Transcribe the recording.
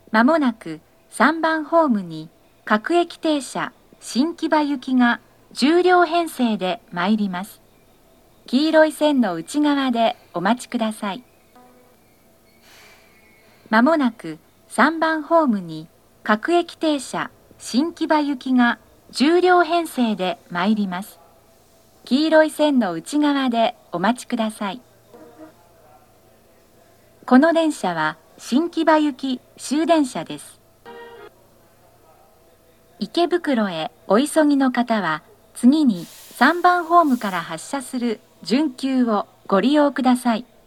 まもなく3番ホームに各駅停車新木場行きが10両編成で参ります。黄色い線の内側でお待ちください。まもなく3番ホームに各駅停車新木場行きが10両編成で参ります。黄色い線の内側でお待ちください。この電車は新木場行き終電車です。池袋へお急ぎの方は、次に3番ホームから発車する準急をご利用ください。